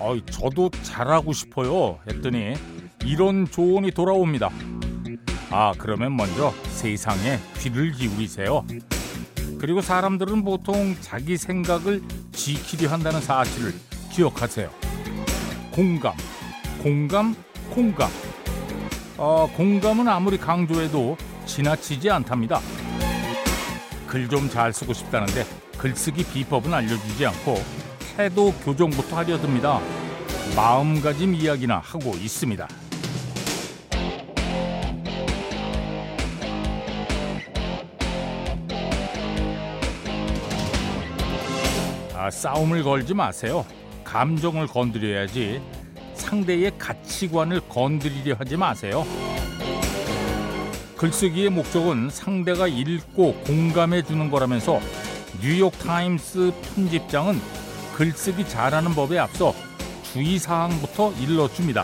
저도 잘하고 싶어요 했더니 이런 조언이 돌아옵니다. 그러면 먼저 세상에 귀를 기울이세요. 그리고 사람들은 보통 자기 생각을 지키려 한다는 사실을 기억하세요. 공감. 공감은 아무리 강조해도 지나치지 않답니다. 글 좀 잘 쓰고 싶다는데 글쓰기 비법은 알려주지 않고 태도 교정부터 하려 듭니다. 마음가짐 이야기나 하고 있습니다. 싸움을 걸지 마세요. 감정을 건드려야지 상대의 가치관을 건드리려 하지 마세요. 글쓰기의 목적은 상대가 읽고 공감해 주는 거라면서 뉴욕타임스 편집장은 글쓰기 잘하는 법에 앞서 주의사항부터 일러줍니다.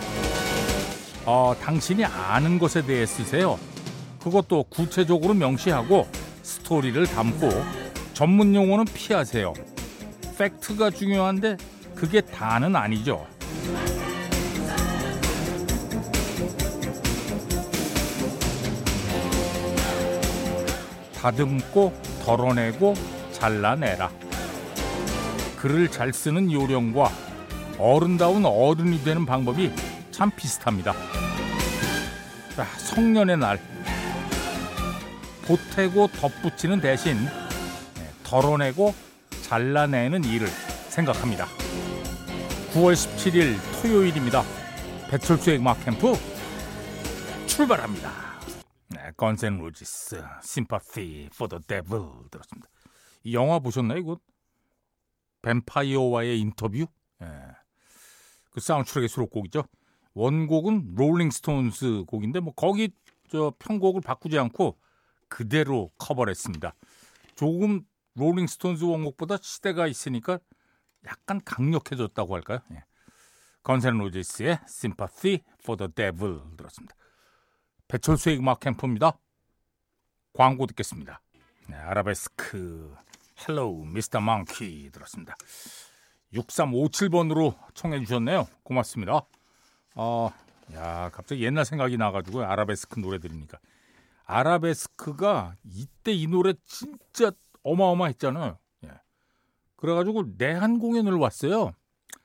당신이 아는 것에 대해 쓰세요. 그것도 구체적으로 명시하고 스토리를 담고 전문 용어는 피하세요. 팩트가 중요한데 그게 다는 아니죠. 다듬고 덜어내고 잘라내라. 글을 잘 쓰는 요령과 어른다운 어른이 되는 방법이 참 비슷합니다. 성년의 날 보태고 덧붙이는 대신 덜어내고 잘라내는 일을 생각합니다. 9월 17일 토요일입니다. 배철수의 음악 캠프 출발합니다. 건스 앤 로지스 Sympathy for the Devil 들었습니다. 이 영화 보셨나요? 이거 뱀파이어와의 인터뷰? 그 사운드트랙의 수록곡이죠. 원곡은 롤링스톤스 곡인데 거기 편곡을 바꾸지 않고 그대로 커버를 했습니다. 조금 롤링스톤스 원곡보다 시대가 있으니까 약간 강력해졌다고 할까요? 건스 앤 로지스의 Sympathy for the Devil 들었습니다. 배철수의 음악 캠프입니다. 광고 듣겠습니다. 아라베스크 Hello Mr. Monkey 들었습니다. 6357번으로 청해 주셨네요. 고맙습니다. 갑자기 옛날 생각이 나가지고 아라베스크 노래 들으니까. 아라베스크가 이때 이 노래 진짜 어마어마했잖아요. 그래가지고 내한 공연을 왔어요.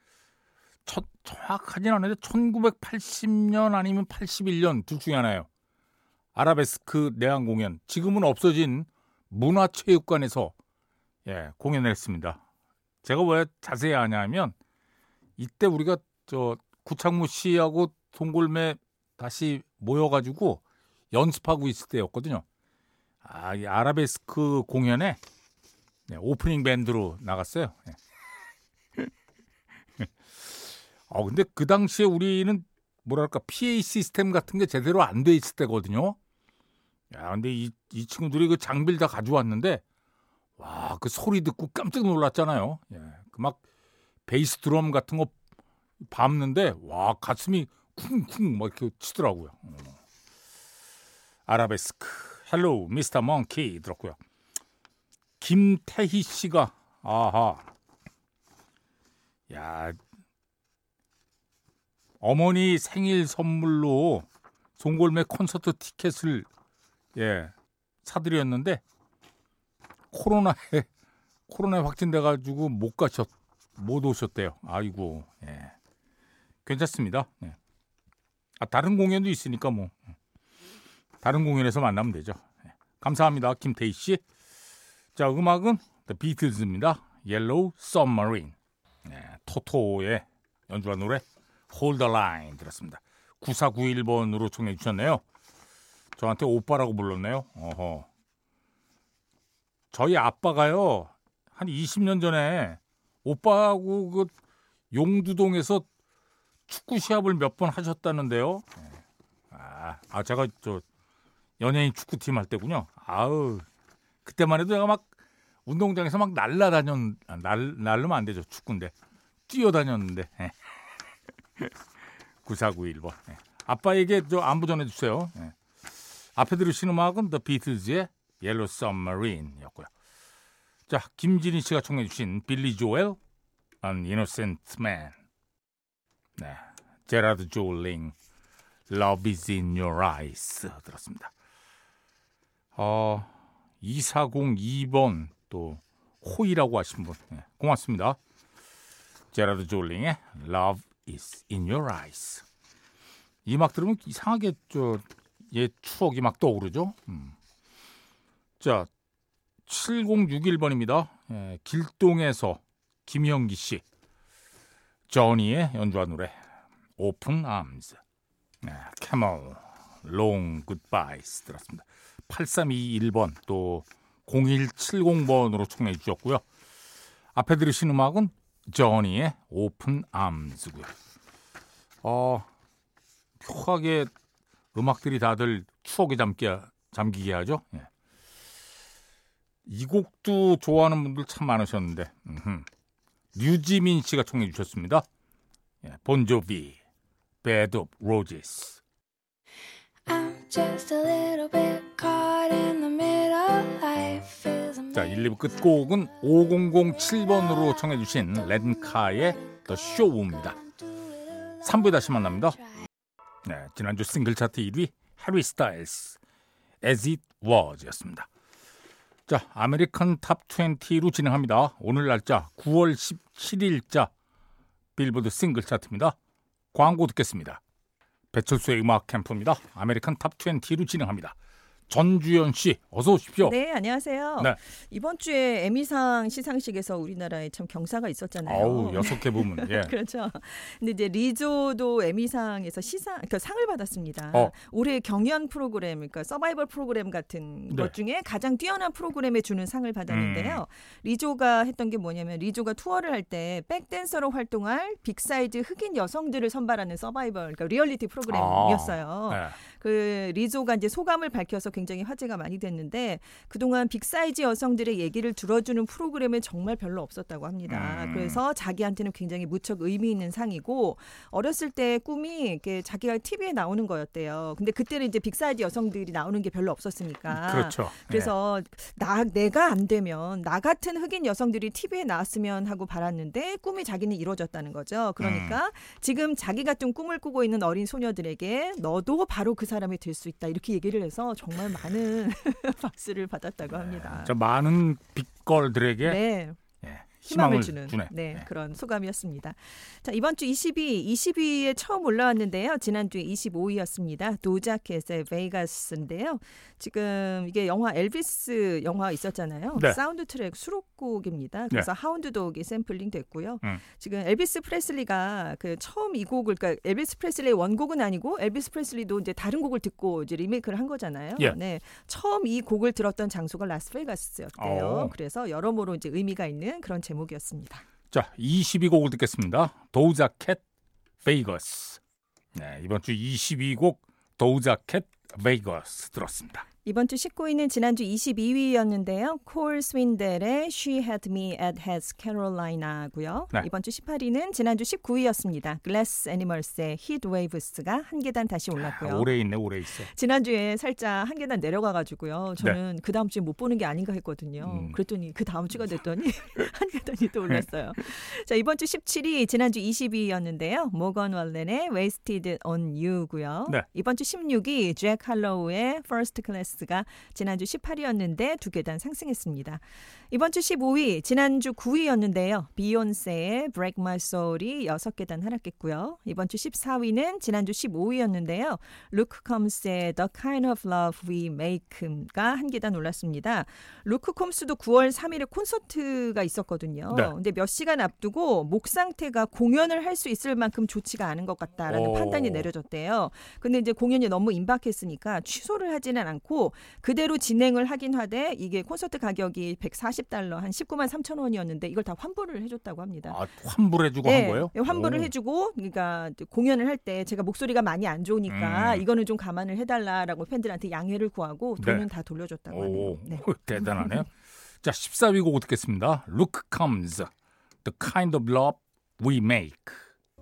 정확하진 않은데 1980년 아니면 81년 둘 중에 하나예요. 아라베스크 내한 공연. 지금은 없어진 문화체육관에서 공연을 했습니다. 제가 왜 자세히 아냐면 이때 우리가 구창모 씨하고 동골매 다시 모여가지고 연습하고 있을 때였거든요. 이 아라베스크 공연에 오프닝 밴드로 나갔어요. 근데 그 당시에 우리는 뭐랄까 PA 시스템 같은 게 제대로 안 돼 있을 때거든요. 근데 이 친구들이 그 장비를 다 가져왔는데 그 소리 듣고 깜짝 놀랐잖아요. 그 막 베이스 드럼 같은 거 밟는데 가슴이 쿵쿵 막 이렇게 치더라고요. 아라베스크 헬로 미스터 멍키 들었고요. 김태희 씨가 어머니 생일 선물로 송골매 콘서트 티켓을 사드렸는데 코로나에 확진돼가지고 못 오셨대요. 아이고, 괜찮습니다. 다른 공연도 있으니까 다른 공연에서 만나면 되죠. 감사합니다, 김태희 씨. 자, 음악은 The Beatles입니다. Yellow Submarine. 토토의 연주한 노래 Hold the Line 들었습니다. 9491번으로 청해 주셨네요. 저한테 오빠라고 불렀네요. 저희 아빠가요, 한 20년 전에 오빠하고 그 용두동에서 축구 시합을 몇 번 하셨다는데요. 제가 연예인 축구팀 할 때군요. 그때만 해도 내가 막 운동장에서 막 날르면 안 되죠. 축구인데 뛰어다녔는데. 9491번. 아빠에게 안부 전해주세요. 앞에 들으신 음악은 The Beatles의 Yellow Submarine였고요. 자, 김진희 씨가 청해 주신 빌리 조엘, An Innocent Man. 네, 제라드 졸링, Love is in your eyes 들었습니다. 2402번 또 호이라고 하신 분, 네, 고맙습니다. 제라드 졸링의 Love is in your eyes. 이 음악 들으면 이상하게 옛 추억이 막 떠오르죠. 자, 7061번입니다. 예, 길동에서 김영기 씨, 저니의 연주한 노래 Open Arms, Camel, Long Goodbyes 들었습니다. 8321번 또 0170번으로 청해 주셨고요. 앞에 들으신 음악은 저니의 Open Arms고요. 묘하게 음악들이 다들 추억에 잠기게 하죠. 예. 이 곡도 좋아하는 분들 참 많으셨는데 류지민 씨가 청해 주셨습니다. 예, 본조비, Bed of Roses. I'm just a little bit caught in the middle. Life is a 자, 1, 2부 끝곡은 5007번으로 청해 주신 렌카의 The Show입니다. 3부에 다시 만납니다. 네, 지난주 싱글 차트 1위 해리 스타일스 As It Was였습니다. 자, 아메리칸 탑 20로 진행합니다. 오늘 날짜 9월 17일자 빌보드 싱글 차트입니다. 광고 듣겠습니다. 배철수의 음악 캠프입니다. 아메리칸 탑 20로 진행합니다. 전주연 씨, 어서 오십시오. 네, 안녕하세요. 네. 이번 주에 에미상 시상식에서 우리나라에 참 경사가 있었잖아요. 아우, 6개 부문. 예. 그렇죠. 근데 이제 리조도 에미상에서 그러니까 상을 받았습니다. 올해 경연 프로그램, 그러니까 서바이벌 프로그램 같은 것 중에 가장 뛰어난 프로그램에 주는 상을 받았는데요. 리조가 했던 게 뭐냐면 리조가 투어를 할 때 백댄서로 활동할 빅사이즈 흑인 여성들을 선발하는 서바이벌, 그러니까 리얼리티 프로그램이었어요. 네. 그 리조가 이제 소감을 밝혀서 굉장히 화제가 많이 됐는데 그동안 빅사이즈 여성들의 얘기를 들어주는 프로그램은 정말 별로 없었다고 합니다. 그래서 자기한테는 굉장히 무척 의미 있는 상이고 어렸을 때 꿈이 이렇게 자기가 TV에 나오는 거였대요. 근데 그때는 이제 빅사이즈 여성들이 나오는 게 별로 없었으니까. 그렇죠. 그래서 내가 안 되면 나 같은 흑인 여성들이 TV에 나왔으면 하고 바랐는데 꿈이 자기는 이루어졌다는 거죠. 그러니까 지금 자기가 좀 꿈을 꾸고 있는 어린 소녀들에게 너도 바로 그 사람이 될 수 있다 이렇게 얘기를 해서 정말 많은 박수를 받았다고 합니다. 저 많은 빅걸들에게 네. 희망을 주는 그런 소감이었습니다. 자, 이번 주 20위에 처음 올라왔는데요. 지난주에 25위였습니다. 도자켓의 베이가스인데요. 지금 이게 영화 엘비스 영화 있었잖아요. 네. 사운드 트랙 수록곡입니다. 그래서 하운드 독이 샘플링 됐고요. 지금 엘비스 프레슬리가 그 처음 이 곡을, 그러니까 엘비스 프레슬리의 원곡은 아니고 엘비스 프레슬리도 이제 다른 곡을 듣고 이제 리메이크를 한 거잖아요. 예. 네. 처음 이 곡을 들었던 장소가 라스베가스였대요. 그래서 여러모로 이제 의미가 있는 그런 제목이었습니다. 자, 22곡을 듣겠습니다. 도자켓 베이거스. 네, 이번 주 22곡 도자켓 베이거스 들었습니다. 이번 주 19위는 지난주 22위였는데요. 콜 스윈델의 She Had Me at Has Carolina고요. 네. 이번 주 18위는 지난주 19위였습니다. Glass Animals의 Heat Waves가 한 계단 다시 올랐고요. 오래 있네, 오래 있어. 지난주에 살짝 한 계단 내려가가지고요. 저는 그 다음 주에 못 보는 게 아닌가 했거든요. 그랬더니 그 다음 주가 됐더니 한 계단이 또 올랐어요. 자, 이번 주 17위, 지난주 20위였는데요. 모건 월렌의 Wasted on You고요. 네. 이번 주 16위, 잭 할로우의 First Class가 지난주 18위였는데 두 계단 상승했습니다. 이번 주 15위, 지난주 9위였는데요. 비욘세의 Break My Soul이 6계단 하락했고요. 이번 주 14위는 지난주 15위였는데요. 루크 컴스의 The Kind of Love We Make가 한 계단 올랐습니다. 루크 컴스도 9월 3일에 콘서트가 있었거든요. 네. 근데 몇 시간 앞두고 목 상태가 공연을 할 수 있을 만큼 좋지가 않은 것 같다라는 판단이 내려졌대요. 근데 이제 공연이 너무 임박했으니까 취소를 하지는 않고 그대로 진행을 하긴 하되 이게 콘서트 가격이 $140, 한 19만 3천 원이었는데 이걸 다 환불을 해줬다고 합니다. 아, 환불해주고 한 거예요? 환불을 해주고, 그러니까 공연을 할 때 제가 목소리가 많이 안 좋으니까 이거는 좀 감안을 해달라라고 팬들한테 양해를 구하고 돈은 다 돌려줬다고 하네요. 네. 대단하네요. 자, 14위 곡 듣겠습니다. Luke Combs, The Kind of Love We Make.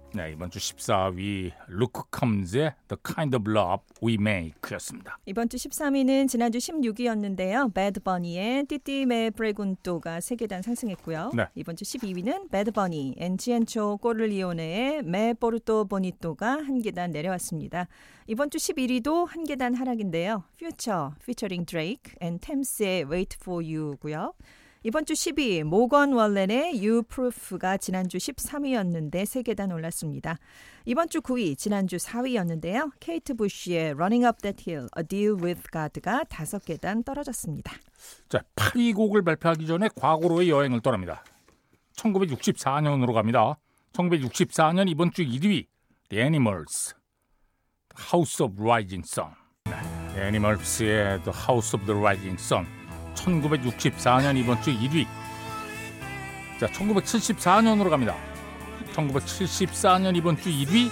네, 이번 주 14위 루크 컴즈의 The Kind of Love We Make였습니다. 이번 주 13위는 지난주 16위였는데요. 배드 버니의 띠띠메 프레군토가 3계단 상승했고요. 네. 이번 주 12위는 배드 버니, 엔치엔초 꼬를리오네의 메 포르토 보니토가 1계단 내려왔습니다. 이번 주 11위도 1계단 하락인데요. 퓨처 피처링 드레이크 앤 템스의 Wait for You고요. 이번 주 10위 모건 월렌의 You Proof가 지난주 13위였는데 3계단 올랐습니다. 이번 주 9위 지난주 4위였는데요. 케이트 부시의 Running Up That Hill, A Deal With God가 5계단 떨어졌습니다. 자, 8위 곡을 발표하기 전에 과거로의 여행을 떠납니다. 1964년으로 갑니다. 1964년 이번 주 1위 The Animals, House of Rising Sun. The Animals의 The House of the Rising Sun. 1964년 이번 주 1위. 자, 1974년으로 갑니다. 1974년 이번 주 1위.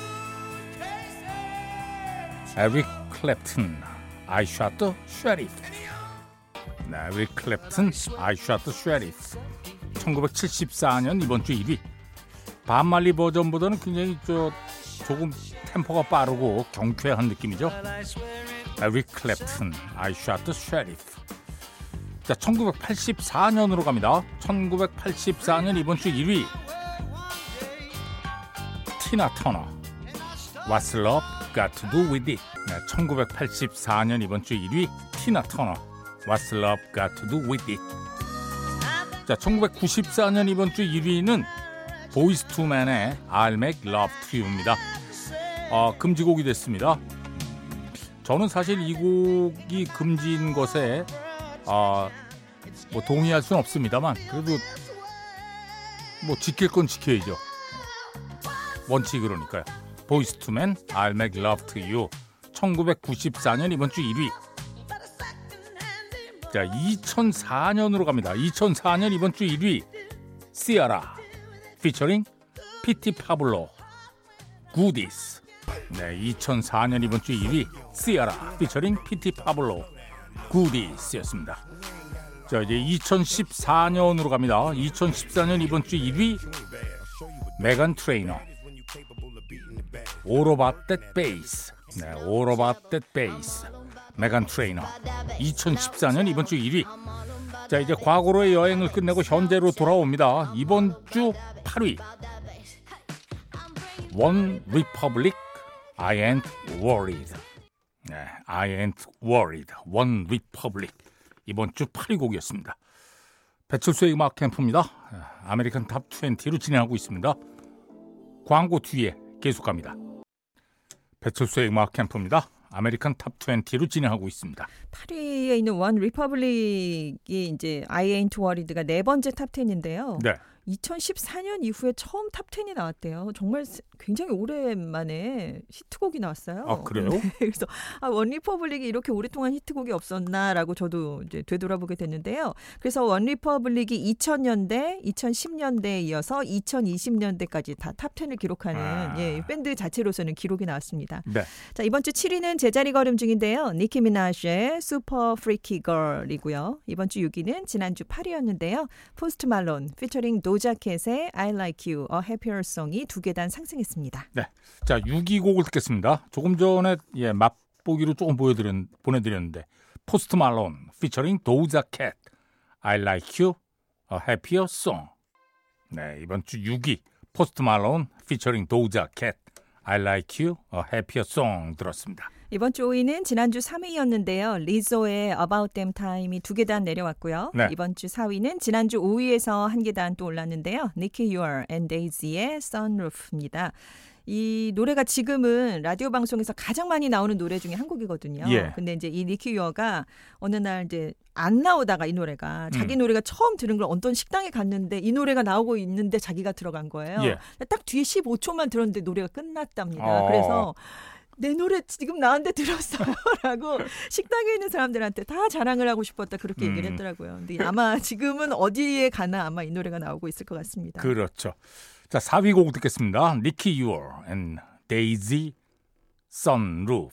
에릭 클랩튼, I Shot the Sheriff. 네, 에릭 클랩튼, I Shot the Sheriff. 1974년 이번 주 1위. 반말리 버전보다는 굉장히 조금 템포가 빠르고 경쾌한 느낌이죠. 에릭 클랩튼, I Shot the Sheriff. 자, 1984년으로 갑니다. 1984년 이번 주 1위. 티나 터너, What's Love Got to Do With It. 네, 1984년 이번 주 1위. 티나 터너, What's Love Got to Do With It. 자, 1994년 이번 주 1위는 보이스 투 맨의 I'll Make Love to You입니다. 금지곡이 됐습니다. 저는 사실 이 곡이 금지인 것에 뭐 동의할 수는 없습니다만 그래도 뭐 지킬 건 지켜야죠. 원칙 그러니까요. 보이스 투 맨 I'll Make Love to You 1994년 이번 주 1위. 자, 2004년으로 갑니다. 2004년 이번 주 1위 시아라 피처링 피티 파블로 Goodies. 네, 2004년 이번 주 1위 시아라 피처링 피티 파블로 Goodies였습니다. 자, 이제 2014년으로 갑니다. 2014년 이번 주 1위 메간 트레이너 All About That Bass. 네, All About That Bass. 메간 트레이너 2014년 이번 주 1위. 자, 이제 과거로의 여행을 끝내고 현재로 돌아옵니다. 이번 주 8위 One Republic, I Ain't Worried. 네, I Ain't Worried, One Republic. 이번 주 8위 곡이었습니다. 배철수의 음악 캠프입니다. 아메리칸 탑 20로 진행하고 있습니다. 광고 뒤에 계속 갑니다. 배철수의 음악 캠프입니다. 아메리칸 탑 20로 진행하고 있습니다. 8위에 있는 원 리퍼블릭이 이제 I Ain't Worried가 4번째 탑 10인데요. 네. 2014년 이후에 처음 탑 10이 나왔대요. 정말 굉장히 오랜만에 히트곡이 나왔어요. 아, 그래요? 네, 그래서 원 리퍼블릭이 이렇게 오랫동안 히트곡이 없었나라고 저도 이제 되돌아보게 됐는데요. 그래서 원 리퍼블릭이 2000년대, 2010년대에 이어서 2020년대까지 다 탑 10을 기록하는 밴드 자체로서는 기록이 나왔습니다. 네. 자, 이번 주 7위는 제자리 걸음 중인데요. 니키 미나즈의 슈퍼 프리키 걸이고요. 이번 주 6위는 지난주 8위였는데요. 포스트 말론 피처링 도자켓의 I Like You, A Happier Song이 2계단 상승했습니다. 네. 자, 6위 곡을 듣겠습니다. 조금 전에 맛보기로 조금 보내드렸는데 포스트 말론 피처링 도자켓 I Like You, A Happier Song. 네, 이번 주 6위 포스트 말론 피처링 도자켓 I Like You, A Happier Song 들었습니다. 이번 주 5위는 지난주 3위였는데요. 리조의 About Damn Time이 2계단 내려왔고요. 네. 이번 주 4위는 지난주 5위에서 1계단 또 올랐는데요. Nicky Ure and Daisy의 Sunroof입니다. 이 노래가 지금은 라디오 방송에서 가장 많이 나오는 노래 중에 한 곡이거든요. 예. 근데 이제 이 니키 유어가 어느 날 이제 안 나오다가 이 노래가 자기 노래가 처음 들은 걸 어떤 식당에 갔는데 이 노래가 나오고 있는데 자기가 들어간 거예요. 예. 딱 뒤에 15초만 들었는데 노래가 끝났답니다. 그래서 내 노래 지금 나한테 들었어요 라고 식당에 있는 사람들한테 다 자랑을 하고 싶었다 그렇게 얘기를 했더라고요. 근데 아마 지금은 어디에 가나 아마 이 노래가 나오고 있을 것 같습니다. 그렇죠. 자, 4위 곡 듣겠습니다. Nicky Ure and Daisy Sunroof.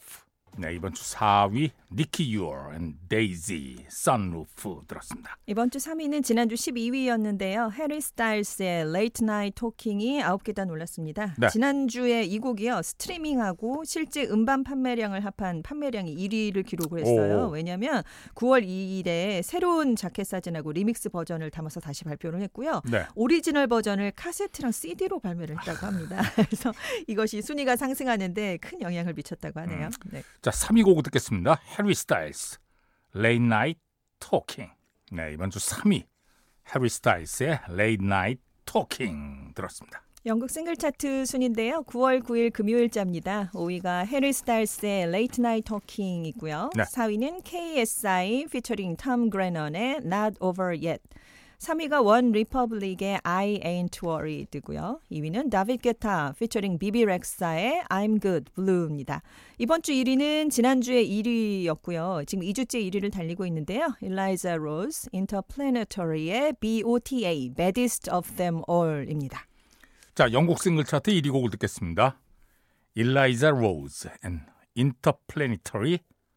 네, 이번 주 4위 니키 유어 and 데이지 선루프 들었습니다. 이번 주 3위는 지난주 12위였는데요. 해리 스타일스의 Late Night Talking이 9계단 올랐습니다. 네. 지난주에 이 곡이요. 스트리밍하고 실제 음반 판매량을 합한 판매량이 1위를 기록을 했어요. 오. 왜냐하면 9월 2일에 새로운 자켓 사진하고 리믹스 버전을 담아서 다시 발표를 했고요. 네. 오리지널 버전을 카세트랑 CD로 발매를 했다고 합니다. 그래서 이것이 순위가 상승하는데 큰 영향을 미쳤다고 하네요. 네. 자, 3위 곡 듣겠습니다. 해리 스타일스 Late Night Talking. 네, 이번 주 3위 해리 스타일스의 Late Night Talking 들었습니다. 영국 싱글 차트 순인데요. 9월 9일 금요일자입니다. 5위가 해리 스타일스의 Late Night Talking이고요. 네. 4위는 KSI featuring 톰 그레넌의 Not Over Yet. 3위가 원 리퍼블릭의 I Ain't Worried고요. 2위는 다비드 게타 featuring 비비 렉사의 I'm Good Blue입니다. 이번 주 1위는 지난주에 1위였고요. 지금 2주째 1위를 달리고 있는데요. 일라이자 로즈 Interplanetary의 BOTA Baddest of Them All입니다. 자, 영국 싱글 차트 1위 곡을 듣겠습니다. 일라이자 로즈 and Interplanetary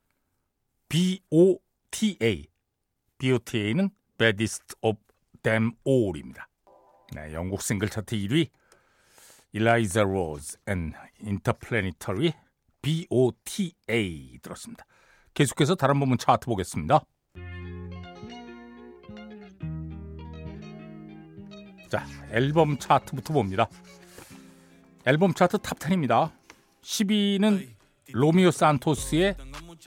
BOTA. BOTA는 Baddest of Them All입니다. 네, 영국 싱글 차트 1위 일라이자 로즈 and Interplanetary BOTA 들었습니다. 계속해서 다른 부분 차트 보겠습니다. 자, 앨범 차트부터 봅니다. 앨범 차트 탑 10입니다. 10위는 로미오 산토스의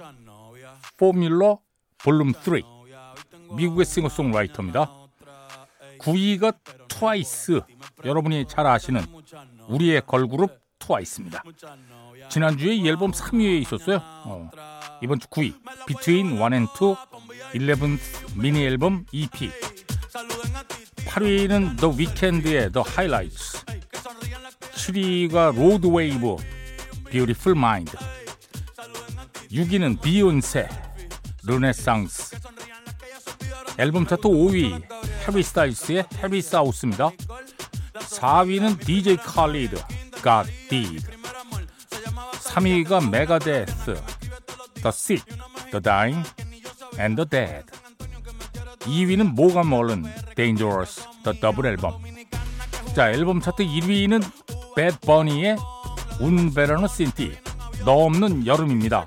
포뮬러 볼륨 3. 미국의 싱어송라이터입니다. 9위가 트와이스. 여러분이 잘 아시는 우리의 걸그룹 트와이스입니다. 지난주에 이 앨범 3위에 있었어요. 이번 주 9위 Between 1 and 2 11th 미니 앨범 EP. 8위는 The Weeknd의 The Highlights. 7위가 로드웨이브 Beautiful Mind. 6위는 비욘세 르네상스. 앨범 차트 5위 해리 스타일스의 해리 사우스입니다. 4위는 DJ 칼리드 God Did. 3위가 메가데스 The Sick, The Dying and The Dead. 2위는 모간 멀른 Dangerous The 더블 앨범. 자, 앨범 차트 1위는 배드 버니의 Un verano sin ti 너 없는 여름입니다.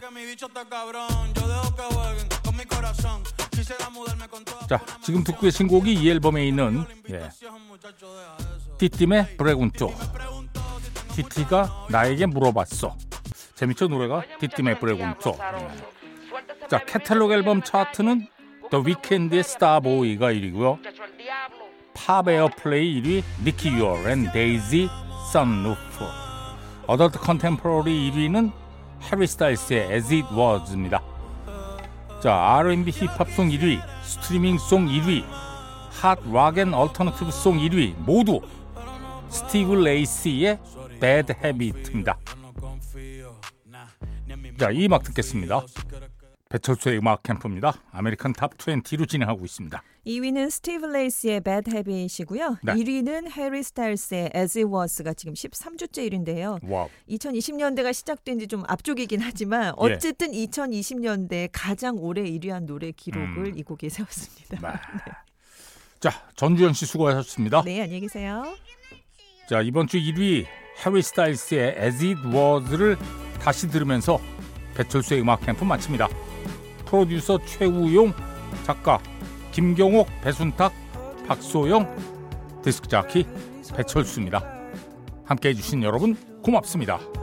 자, 지금 듣고 계신 곡이 이 앨범에 있는 티팀의 브레군토. 티티가 나에게 물어봤어. 재밌죠, 노래가? 티팀의 브레군토. 자, 캐탈로그 앨범 차트는 The Weeknd의 스타보이가 1위고요. 팝 에어플레이 1위 니키 유어 and 데이지 선루프. 어덜트 컨템포러리 1위는 해리 스타일스의 As It Was입니다. 자, R&B 힙합송 1위, 스트리밍송 1위, 핫 락 앤 얼터너티브 송 1위 모두 스티브 레이시의 Bad Habit입니다. 자, 이 음악 듣겠습니다. 배철수의 음악 캠프입니다. 아메리칸 탑 20로 진행하고 있습니다. 2위는 스티브 레이시의 Bad Habit이고요. 네. 1위는 해리 스타일스의 As It Was가 지금 13주째 1위인데요. 와우. 2020년대가 시작된 지 좀 앞쪽이긴 하지만 어쨌든 2020년대 가장 오래 1위한 노래 기록을 이 곡에 세웠습니다. 네. 자, 전주현 씨 수고하셨습니다. 네, 안녕히 계세요. 자, 이번 주 1위 해리 스타일스의 As It Was를 다시 들으면서 배철수의 음악 캠프 마칩니다. 프로듀서 최우용, 작가 김경옥, 배순탁, 박소영, 디스크자키 배철수입니다. 함께해 주신 여러분 고맙습니다.